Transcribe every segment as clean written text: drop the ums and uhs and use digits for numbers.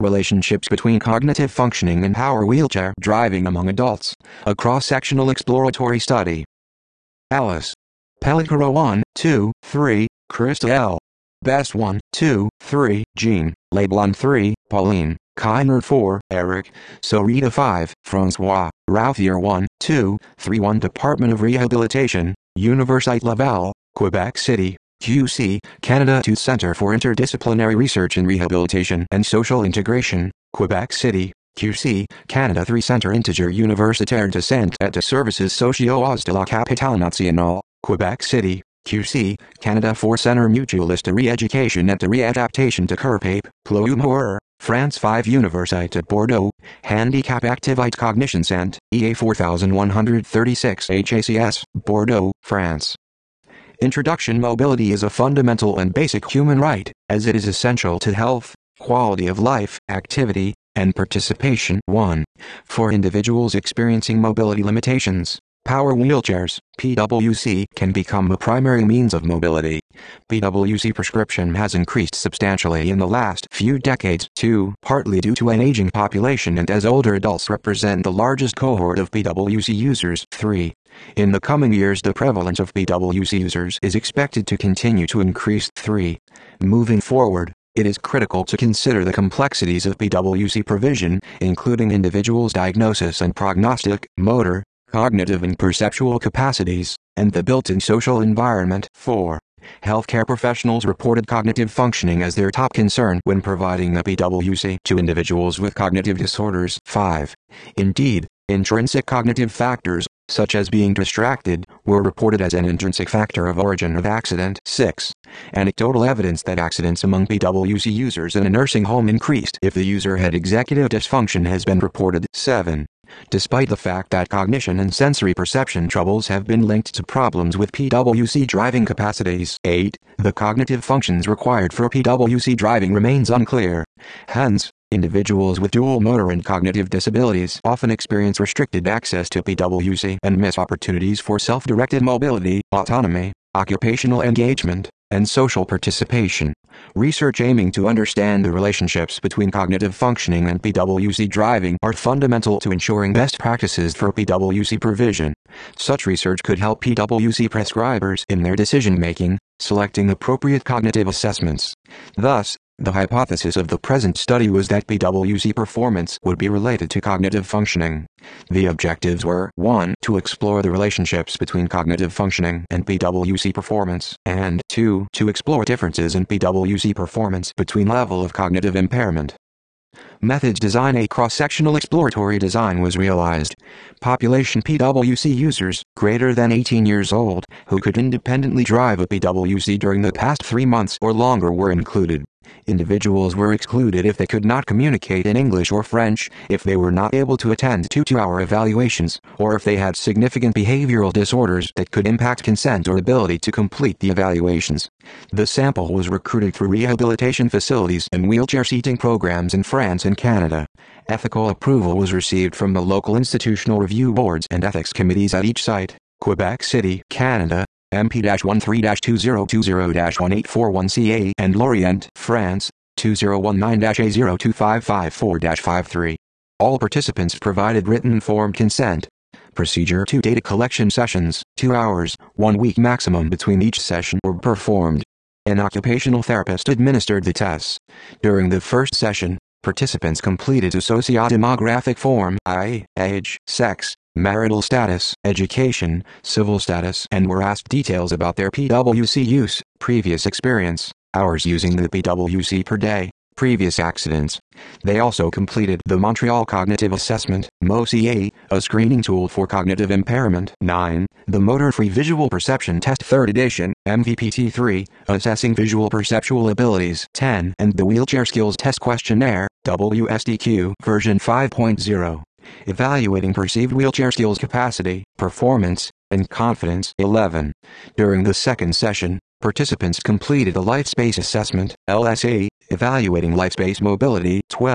Relationships between cognitive functioning and power wheelchair driving among adults. A cross-sectional exploratory study. Alice. Pellicaro 1, 2, 3, Krista L. Best 1, 2, 3, Jean, Leblon 3, Pauline, Kiner 4, Eric, Sorita 5, Francois, Routhier 1, 2, 3 1 Department of Rehabilitation, Université Laval, Quebec City, QC, Canada 2 Centre for Interdisciplinary Research in Rehabilitation and Social Integration, Quebec City, QC, Canada 3 Centre Integer Universitaire de Santé et de Services Sociaux de la Capitale Nationale, Quebec City, QC, Canada 4 Centre Mutualiste de Re-Education et de Réadaptation de Curpape, Ploumeur, France 5 Université Bordeaux, Handicap Activite Cognition Centre, EA 4136 HACS, Bordeaux, France. Introduction. Mobility is a fundamental and basic human right, as it is essential to health, quality of life, activity, and participation. 1. For individuals experiencing mobility limitations, power wheelchairs, PWC, can become a primary means of mobility. PWC prescription has increased substantially in the last few decades. 2. Partly due to an aging population and as older adults represent the largest cohort of PWC users. 3. In the coming years the prevalence of PWC users is expected to continue to increase. 3. Moving forward, it is critical to consider the complexities of PWC provision, including individuals' diagnosis and prognostic, motor, cognitive and perceptual capacities, and the built-in social environment. 4. Healthcare professionals reported cognitive functioning as their top concern when providing a PWC to individuals with cognitive disorders. 5. Indeed, intrinsic cognitive factors, such as being distracted, were reported as an intrinsic factor of origin of accident. 6. Anecdotal evidence that accidents among PWC users in a nursing home increased if the user had executive dysfunction has been reported. 7. Despite the fact that cognition and sensory perception troubles have been linked to problems with PWC driving capacities. 8. The cognitive functions required for PWC driving remains unclear. Hence, individuals with dual motor and cognitive disabilities often experience restricted access to PWC and miss opportunities for self-directed mobility, autonomy, occupational engagement, and social participation. Research aiming to understand the relationships between cognitive functioning and PWC driving are fundamental to ensuring best practices for PWC provision. Such research could help PWC prescribers in their decision-making, selecting appropriate cognitive assessments. Thus, the hypothesis of the present study was that PWC performance would be related to cognitive functioning. The objectives were 1. To explore the relationships between cognitive functioning and PWC performance, and 2. To explore differences in PWC performance between level of cognitive impairment. Methods design. A cross-sectional exploratory design was realized. Population PWC users, greater than 18 years old, who could independently drive a PWC during the past 3 months or longer were included. Individuals were excluded if they could not communicate in English or French, if they were not able to attend 2-hour evaluations, or if they had significant behavioral disorders that could impact consent or ability to complete the evaluations. The sample was recruited through rehabilitation facilities and wheelchair seating programs in France and Canada. Ethical approval was received from the local institutional review boards and ethics committees at each site. Quebec City, Canada, MP-13-2020-1841 and Lorient, France, 2019-A025554-53. All participants provided written informed consent. Procedure. 2 data collection sessions, 2 hours, 1 week maximum between each session were performed. An occupational therapist administered the tests. During the first session, participants completed a sociodemographic form, i.e., age, sex, marital status, education, civil status, and were asked details about their PWC use, previous experience, hours using the PWC per day, previous accidents. They also completed the Montreal Cognitive Assessment, MOCA, a screening tool for cognitive impairment. 9. The Motor Free Visual Perception Test 3rd edition, MVPT3, assessing visual perceptual abilities. 10. And the Wheelchair Skills Test Questionnaire, WSDQ, version 5.0. Evaluating perceived wheelchair skills capacity, performance, and confidence. 11. During the second session, participants completed a Life Space Assessment, LSA, evaluating life space mobility. 12.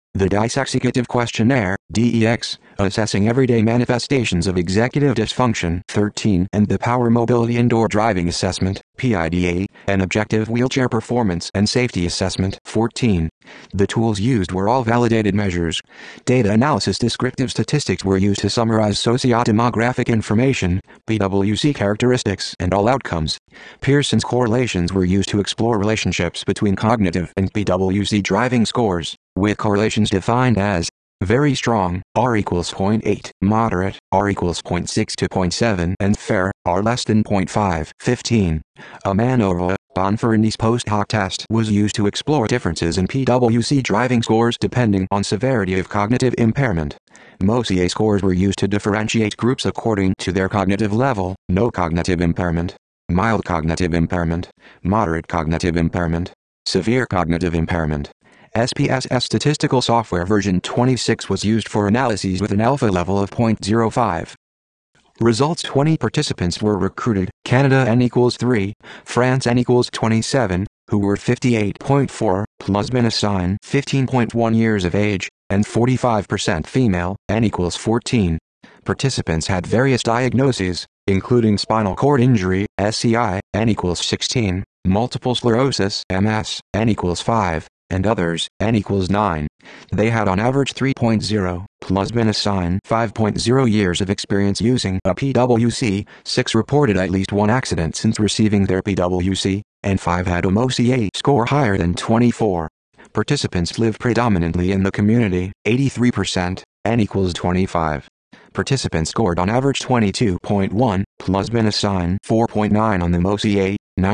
The Disexecutive Questionnaire, DEX, assessing everyday manifestations of executive dysfunction, 13, and the Power Mobility Indoor Driving Assessment, PIDA, an objective wheelchair performance and safety assessment, 14. The tools used were all validated measures. Data analysis descriptive statistics were used to summarize socio-demographic information, PWC characteristics, and all outcomes. Pearson's correlations were used to explore relationships between cognitive and PWC driving scores, with correlations defined as very strong, R equals 0.8, moderate, R equals 0.6 to 0.7, and fair, R less than 0.5, 15. A Manova-Bonferroni's post hoc test was used to explore differences in PWC driving scores depending on severity of cognitive impairment. MOSIA scores were used to differentiate groups according to their cognitive level: no cognitive impairment, mild cognitive impairment, moderate cognitive impairment, severe cognitive impairment. SPSS statistical software version 26 was used for analyses with an alpha level of 0.05. Results: 20 participants were recruited, Canada N equals 3, France N equals 27, who were 58.4, plus minus sign 15.1 years of age, and 45% female, N equals 14. Participants had various diagnoses, including spinal cord injury, SCI, N equals 16, multiple sclerosis, MS, N equals 5, and others, N equals 9. They had on average 3.0, plus minus sign 5.0 years of experience using a PWC, 6 reported at least one accident since receiving their PWC, and 5 had a MOSIA score higher than 24. Participants live predominantly in the community, 83%, N equals 25. Participants scored on average 22.1, plus minus sign 4.9 on the MOSIA,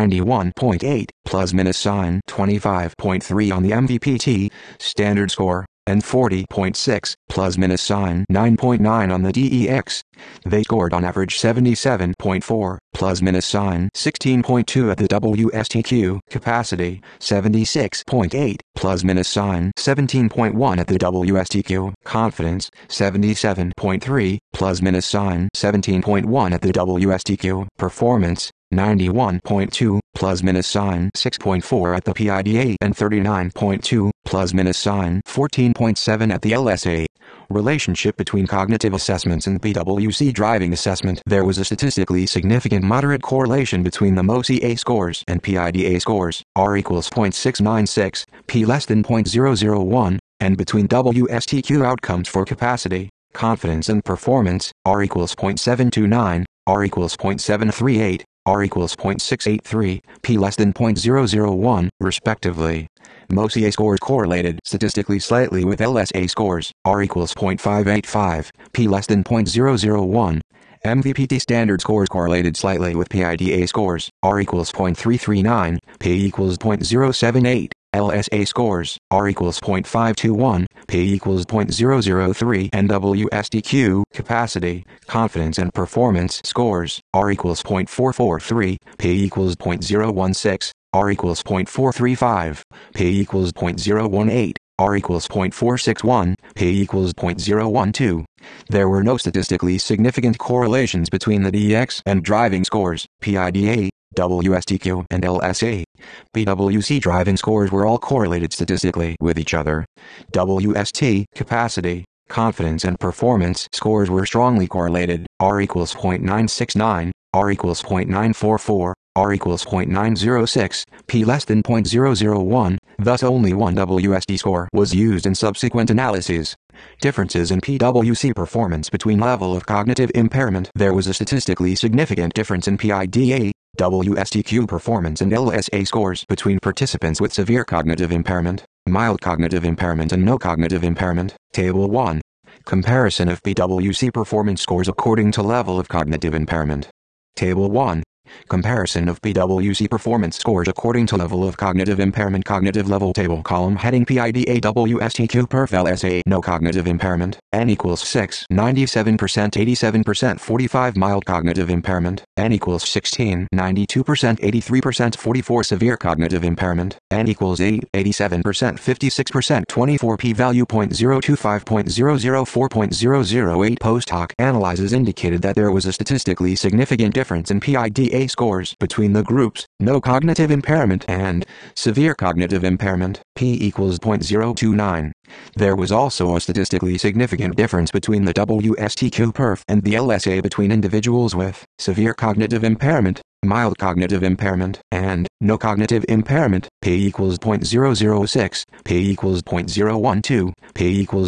91.8, plus minus sign 25.3 on the MVPT, standard score, and 40.6, plus minus sign 9.9 on the DEX. They scored on average 77.4, plus minus sign 16.2 at the WSTQ, capacity, 76.8, plus minus sign 17.1 at the WSTQ, confidence, 77.3, plus minus sign 17.1 at the WSTQ, performance, 91.2, plus minus sign 6.4 at the PIDA, and 39.2, plus minus sign 14.7 at the LSA. Relationship between cognitive assessments and PWC driving assessment. There was a statistically significant moderate correlation between the MOSIA scores and PIDA scores, R equals 0.696, P less than 0.001, and between WSTQ outcomes for capacity, confidence and performance, R equals 0.729, R equals 0.738, R equals 0.683, P less than 0.001, respectively. MOSIA scores correlated statistically slightly with LSA scores, R equals 0.585, P less than 0.001. MVPT standard scores correlated slightly with PIDA scores, R equals 0.339, P equals 0.078. LSA scores, R equals 0.521, P equals 0.003, and WSTQ, capacity, confidence and performance scores, R equals 0.443, P equals 0.016, R equals 0.435, P equals 0.018, R equals 0.461, P equals 0.012. There were no statistically significant correlations between the DEX and driving scores, PIDA, WSTQ, and LSA. PWC driving scores were all correlated statistically with each other. WST, capacity, confidence and performance scores were strongly correlated, R equals 0.969, R equals 0.944, R equals 0.906, P less than 0.001, thus only one WST score was used in subsequent analyses. Differences in PWC performance between level of cognitive impairment. There was a statistically significant difference in PIDA, WSTQ performance and LSA scores between participants with severe cognitive impairment, mild cognitive impairment and no cognitive impairment. Table 1. Comparison of PWC performance scores according to level of cognitive impairment. Table 1. Comparison of PWC performance scores according to level of cognitive impairment. Cognitive level table. Column heading PIDA WSTQ perf LSA. No cognitive impairment. N equals 6. 97%, 87%, 45. Mild cognitive impairment. N equals 16. 92%, 83%, 44. Severe cognitive impairment. N equals 8. 87%, 56%, 24. P-value 0.025, 0.004, 0.008. Post hoc analyses indicated that there was a statistically significant difference in PIDA MOCA scores between the groups, no cognitive impairment and severe cognitive impairment, p equals 0.029. There was also a statistically significant difference between the WSTQ-PERF and the LSA between individuals with severe cognitive impairment, mild cognitive impairment, and no cognitive impairment, p equals 0.006, p equals 0.012, p equals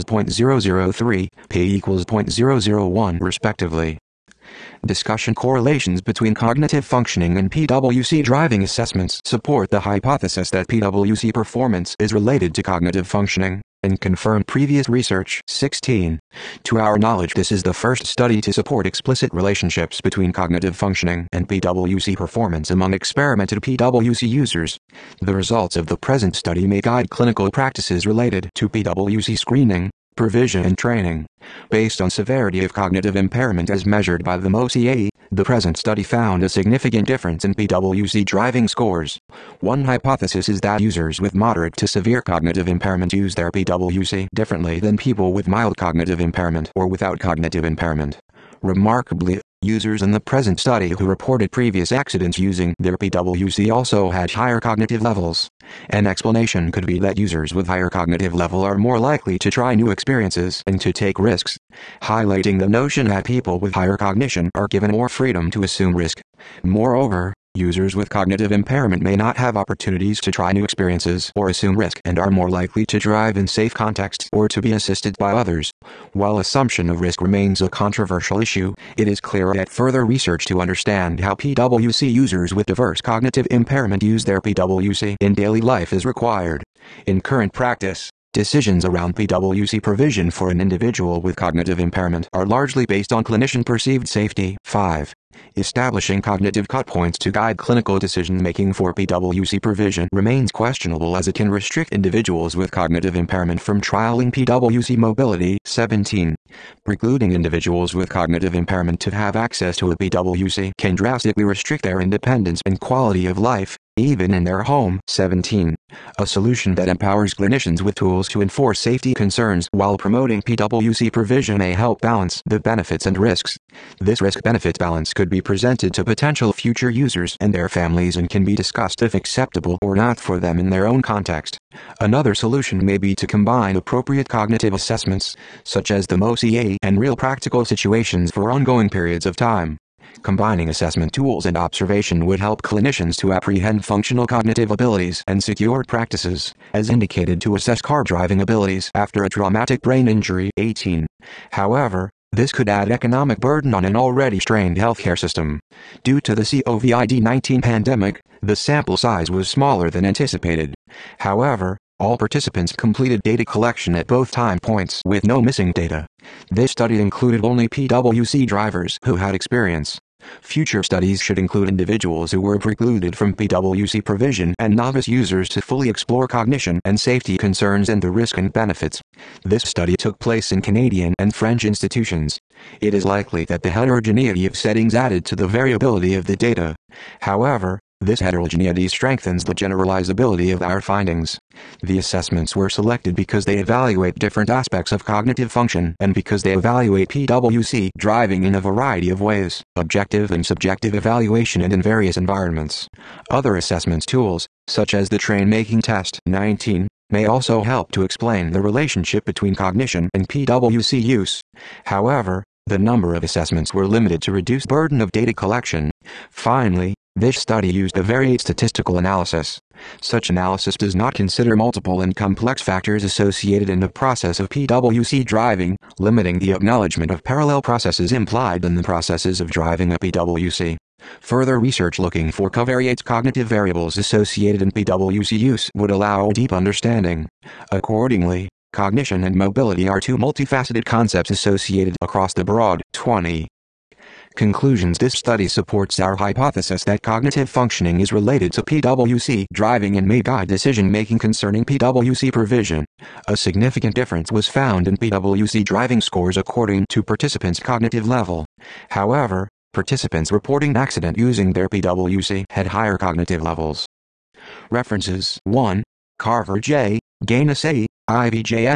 0.003, p equals 0.001 respectively. Discussion correlations between cognitive functioning and PWC driving assessments support the hypothesis that PWC performance is related to cognitive functioning, and confirm previous research. 16. To our knowledge, this is the first study to support explicit relationships between cognitive functioning and PWC performance among experimented PWC users. The results of the present study may guide clinical practices related to PWC screening, provision and training. Based on severity of cognitive impairment as measured by the MOCA, the present study found a significant difference in PWC driving scores. One hypothesis is that users with moderate to severe cognitive impairment use their PWC differently than people with mild cognitive impairment or without cognitive impairment. Remarkably, users in the present study who reported previous accidents using their PWC also had higher cognitive levels. An explanation could be that users with higher cognitive level are more likely to try new experiences and to take risks, highlighting the notion that people with higher cognition are given more freedom to assume risk. Moreover, users with cognitive impairment may not have opportunities to try new experiences or assume risk and are more likely to drive in safe contexts or to be assisted by others. While assumption of risk remains a controversial issue, it is clear that further research to understand how PWC users with diverse cognitive impairment use their PWC in daily life is required. In current practice, decisions around PWC provision for an individual with cognitive impairment are largely based on clinician-perceived safety. 5. Establishing cognitive cut points to guide clinical decision-making for PWC provision remains questionable as it can restrict individuals with cognitive impairment from trialing PWC mobility. 17. Precluding individuals with cognitive impairment to have access to a PWC can drastically restrict their independence and quality of life, even in their home. 17. A solution that empowers clinicians with tools to enforce safety concerns while promoting PWC provision may help balance the benefits and risks. This risk-benefit balance could be presented to potential future users and their families and can be discussed if acceptable or not for them in their own context. Another solution may be to combine appropriate cognitive assessments, such as the MOCA, and real practical situations for ongoing periods of time. Combining assessment tools and observation would help clinicians to apprehend functional cognitive abilities and secured practices, as indicated to assess car driving abilities after a traumatic brain injury. 18. However, this could add economic burden on an already strained healthcare system. Due to the COVID-19 pandemic, the sample size was smaller than anticipated. However, all participants completed data collection at both time points with no missing data. This study included only PWC drivers who had experience. Future studies should include individuals who were precluded from PWC provision and novice users to fully explore cognition and safety concerns and the risk and benefits. This study took place in Canadian and French institutions. It is likely that the heterogeneity of settings added to the variability of the data. However, this heterogeneity strengthens the generalizability of our findings. The assessments were selected because they evaluate different aspects of cognitive function and because they evaluate PWC driving in a variety of ways, objective and subjective evaluation and in various environments. Other assessment tools, such as the Train-Making Test 19, may also help to explain the relationship between cognition and PWC use. However, the number of assessments were limited to reduce burden of data collection. Finally, this study used a variate statistical analysis. Such analysis does not consider multiple and complex factors associated in the process of PWC driving, limiting the acknowledgement of parallel processes implied in the processes of driving a PWC. Further research looking for covariate cognitive variables associated in PWC use would allow a deep understanding. Accordingly, cognition and mobility are two multifaceted concepts associated across the broad 20. Conclusions. This study supports our hypothesis that cognitive functioning is related to PWC driving and may guide decision-making concerning PWC provision. A significant difference was found in PWC driving scores according to participants' cognitive level. However, participants reporting accident using their PWC had higher cognitive levels. References: 1. Carver J., Gaines A., IBJM,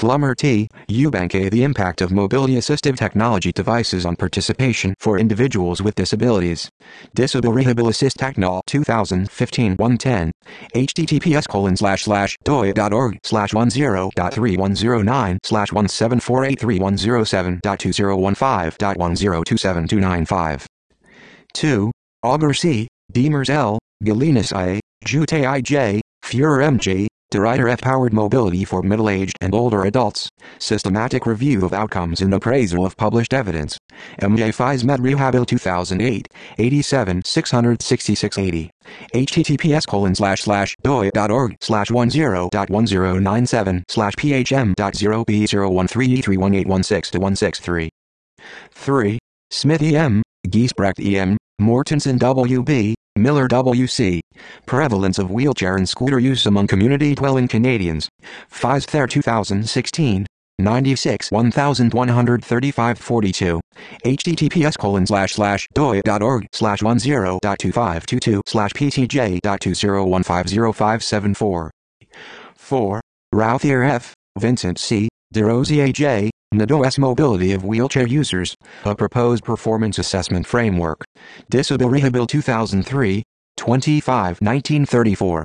Plummer T. Eubank A. The impact of mobility assistive technology devices on participation for individuals with disabilities. Disability Technol 2015 110. https://doi.org/10.310/174831007.2015.1027.295. 2. Auger C. Demers L. Galinas I. Jute I.J. Führer M.J. DeRuyter F. Powered Mobility for Middle-Aged and Older Adults. Systematic Review of Outcomes and Appraisal of Published Evidence. M.J. FISMED Rehabil 2008, 87 66680. https://doi.org/10.1097/phm.0b013e31816-163. 3. Smith E.M., Giesbrecht E.M., Mortensen W.B., Miller W.C. Prevalence of wheelchair and scooter use among community-dwelling Canadians. FISTHER 2016, 96 113542. https://doi.org/10.2522/ptj.20150574. 4. Routhier F., Vincent C., DeRosier J., NADO S. Mobility of Wheelchair Users, a Proposed Performance Assessment Framework. Disability 2003, 25 1934.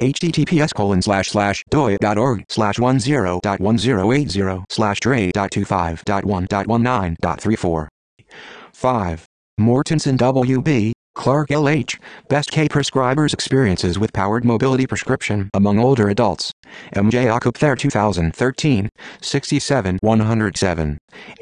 https://doi.org/10.1080/dre.25.1.19.34. 5. Mortensen W.B., Clark L.H., Best K Prescribers' Experiences with Powered Mobility Prescription Among Older Adults. M.J. Akupther 2013, 67 107.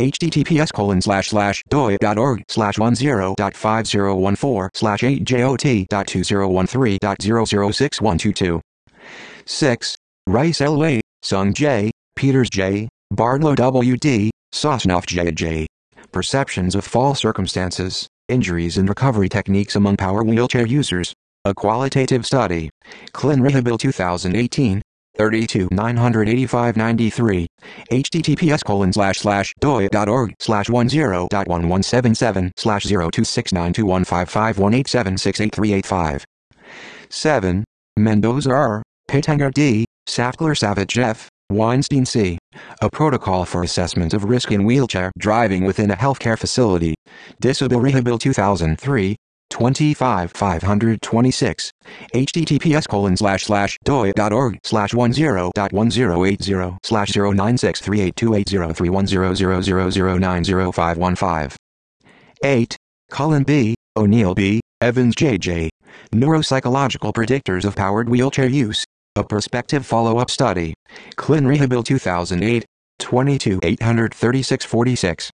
https://doi.org/10.5014/8jot.2013.0061222. 6. Rice L.A., Sung J., Peters J., Bardlow W.D., Sosnoff J.J. Perceptions of Fall Circumstances, Injuries and Recovery Techniques Among Power Wheelchair Users. A Qualitative Study. Clin Rehabil 2018, 32 985-93. https://doi.org/10.177/0269215518768385. 7. Mendoza R., Pittenger D., Saftler Savage F., Weinstein C. A Protocol for Assessment of Risk in Wheelchair Driving Within a Healthcare Facility. Disability 2003, 25 526. https://doi.org/10.1080/0963828031000090515. 8. Cullen B., O'Neill B., Evans J.J. Neuropsychological Predictors of Powered Wheelchair Use. A Prospective Follow-Up Study. Clin Rehabil 2008, 22 836-46.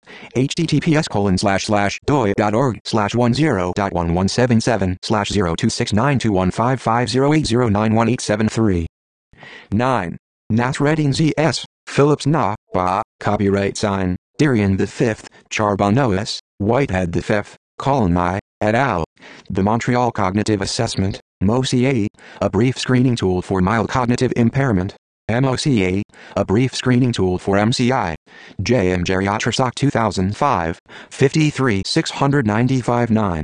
https://doi.org/10.177/0269215508091873. 9. Nasreddin Z.S., Phillips Na. Ba. Copyright sign, Darian V., Charbonneau, Whitehead V., Colin et al. The Montreal Cognitive Assessment, MOCA, a brief screening tool for mild cognitive impairment. MOCA, a brief screening tool for MCI. J.M. Geriatrisoc 2005, 53 695-9.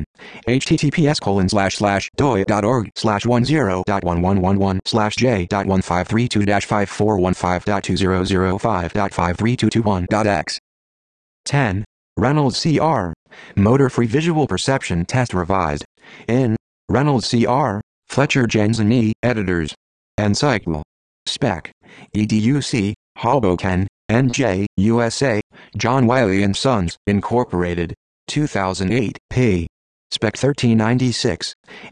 https://doi.org/10.11/j.1532-5415.2005.53221.x. 10. Reynolds C.R., Motor Free Visual Perception Test Revised. In Reynolds C.R., Fletcher Jensen E. Editors. Encycl. Spec. EDUC, Hoboken, N.J., USA, John Wiley & Sons, Incorporated. 2008, p. Spec 1396.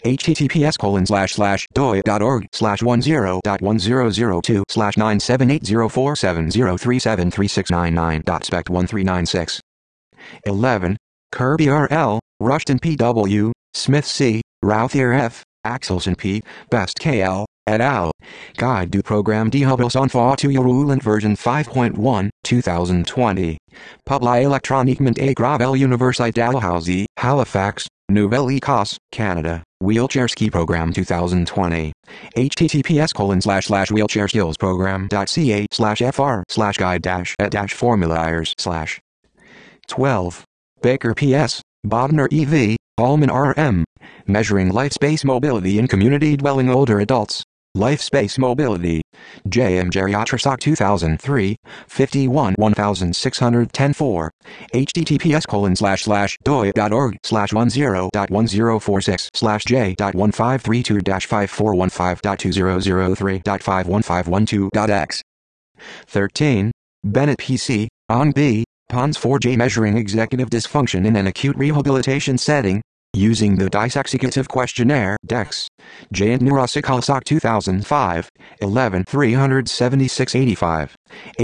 https://doi.org/10.1002/9780470373699.spec 1396. 11. Kirby R.L., Rushton P.W., Smith C., Routhier F., Axelson P., Best K.L., et al. Guide du Programme d'Hubbles en Fauteuil roulant version 5.1, 2020. Publié électroniquement et Gravel Université Dalhousie, Halifax, Nouvelle-Écosse, Canada. Wheelchair Ski Program 2020. https://wheelchairskills-program.ca/fr/guide-et-formulaires/. 12. Baker P.S., Bodner E.V., Allman R.M. Measuring Life Space Mobility in Community Dwelling Older Adults. Life Space Mobility. J.M. Geriatrisoc 2003, 51 1610-4. https://doi.org/10.1046/j.1532-5415.2003.51512.x. 13. Bennett PC, on B, PONS4J measuring executive dysfunction in an acute rehabilitation setting, using the DICE Executive Questionnaire DEX. J. and Neuropsycholosoc 2005, 11 37685.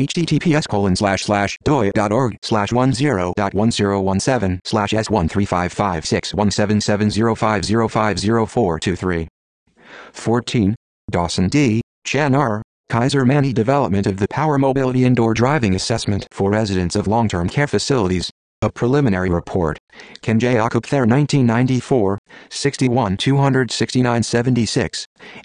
https://doi.org/10.10/s13556177050500423. 14. Dawson D., Chan R., Kaiser Manny development of the Power Mobility Indoor Driving Assessment for residents of long-term care facilities. A preliminary report. Ken J. Akupther 1994, 61 26976.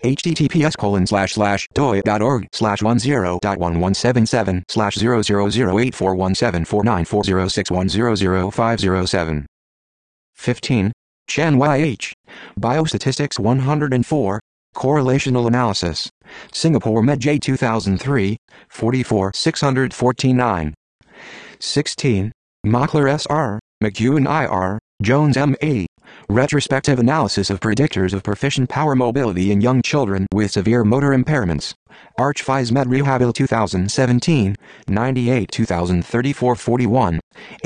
https://doi.org/10.11/00084174949061000507. 15. Chan Y.H. Biostatistics 104. Correlational Analysis. Singapore Med J 2003, 44 649. 16. Mockler S.R., McEwen I.R., Jones M.A. Retrospective Analysis of Predictors of Proficient Power Mobility in Young Children with Severe Motor Impairments. ArchVis Med Rehabil 2017, 98 2034-41.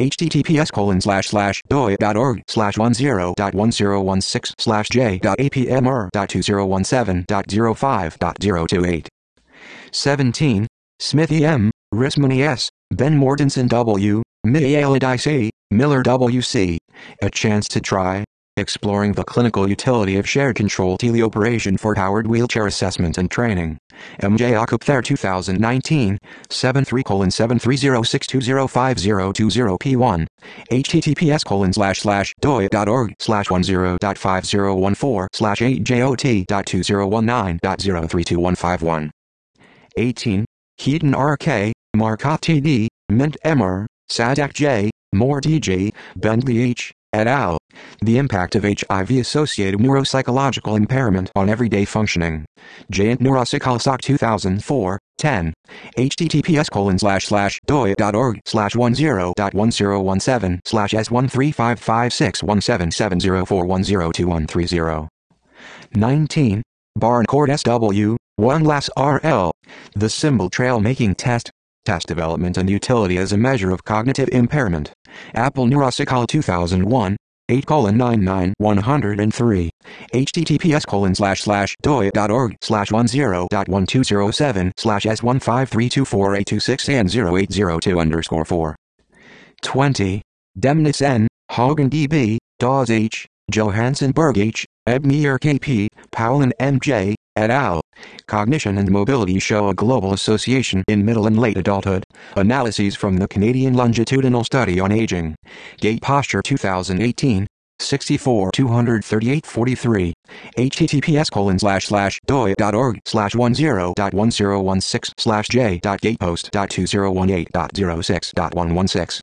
https://doi.org/10.1016/j.apmr.2017.05.028. 17. Smithy M., Rismani S., Ben Mortensen W., Miaela C., Miller W.C. A Chance to Try. Exploring the clinical utility of shared control teleoperation for powered wheelchair assessment and training. M.J. Akupther 2019, 73:73062050020p1. https://doi.org/10.5014/8jot.2019.0325151. 18. Heaton R.K., Marcotte T.D., Mint M.R., Sadak J., Moore D.J., Bentley H., et al. The Impact of HIV-Associated Neuropsychological Impairment on Everyday Functioning. J. and Neuropsycholosoc 2004, 10. https://doi.org/10.1017/S135561770410230. 19. Barncourt S.W., 1 Lass R.L. The Symbol Trail Making Test. Test development and utility as a measure of cognitive impairment. Apple Neuropsychol 2001, 8:99-103. https://doi.org/10.1017/S153248226 and 08024. 20. N., Hogan D.B., Dawes H., Johansson Berg H., Ebner K.P., Powell and M.J., et al. Cognition and Mobility Show a Global Association in Middle and Late Adulthood. Analyses from the Canadian Longitudinal Study on Aging. Gait Posture 2018, 64 238-43. https://doi.org/10.1016/j.gatepost.2018.06.116.